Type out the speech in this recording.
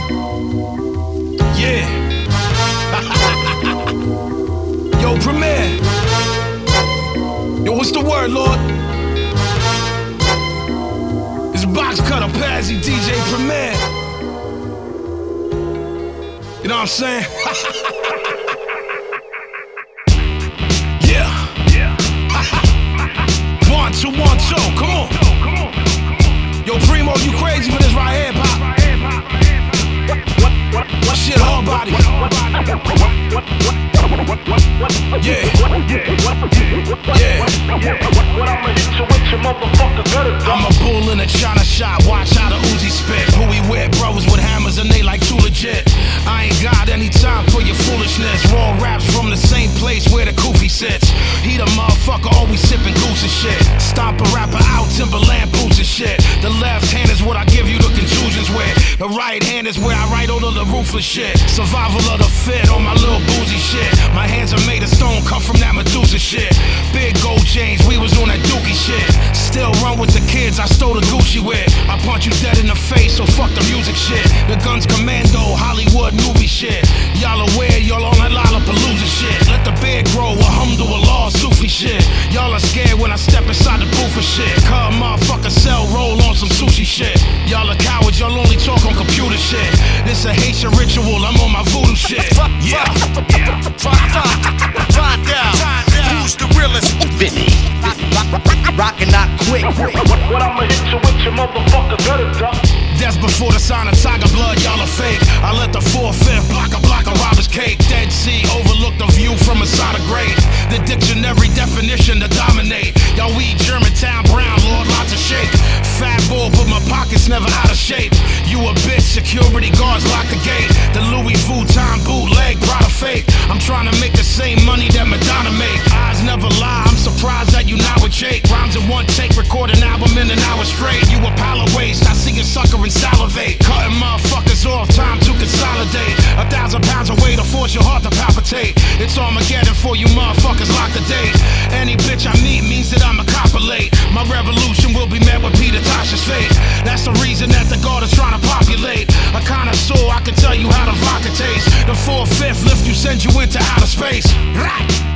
Yeah. Yo, Premier. Yo, what's the word, Lord? It's Box Cutter, Pazzy, DJ Premier. You know what I'm saying? Yeah. 1, 2, 1, 2, come on. Yo, Primo, you crazy for this right here, pop? Shit, hard body. Yeah. I'm a bull in a China shop. Watch how the Uzi spit. Who we with? Brothers with hammers and they like too legit. I ain't got any time for your foolishness. Raw raps from the same place where the Koofy sits. He the motherfucker always sipping goose and shit. Stomp a rapper out, Timberland boots and shit. The left hand is what I give you the contusions with. The right hand is where I write all of the ruthless shit. Survival of the fit on my little boozy shit. My hands are made of stone, cut from that Medusa shit. Big gold chains, we was on that dookie shit. Still run with the kids I stole the Gucci with. I punch you dead in the face, so fuck the music shit. The guns commando, Hollywood movie shit. Y'all aware, y'all on that Lollapalooza shit. Let the beard grow, alhamdulillah, Sufi shit. Y'all are scared when I step inside the booth for shit. Cause motherfucker sell, roll on some sushi shit. Y'all are cowards, y'all only talk on computer shit. This a Haitian ritual, I'm on my voodoo shit. Yeah. Find out who's the realest. Vinny. Rockin' not quick. What I'ma hit you with, your motherfucker better duck. That's before the sign of tiger blood, y'all are fake. I let the 4/5 block a robber's cake. Dead Sea overlook the view from a side of grade. The dictionary definition to dominate. Y'all weed Germantown brown, Lord, lots of shake. Fat bull, but my pockets never out of shape. You a bitch, security guards lock the gate. The Louis Vuitton bootleg, Prada fake. I'm trying to make the same money that Madonna make. Eyes never lie, I'm surprised that you not with Jake. Rhymes in one take, record an album in an hour straight. You a pile of waste, I see you sucker and salivate. Cutting motherfuckers off, time to consolidate. 1,000 pounds of weight to force your heart to palpitate. It's Armageddon for you motherfuckers, lock the date. Any bitch I meet means that I'm a copper late. My revolution will be met with Peter Tosh's fate. That's the reason that the guard is trying to populate. A connoisseur, I can tell you how the vodka tastes. The 4/5 lift you, send you into outer space. Right.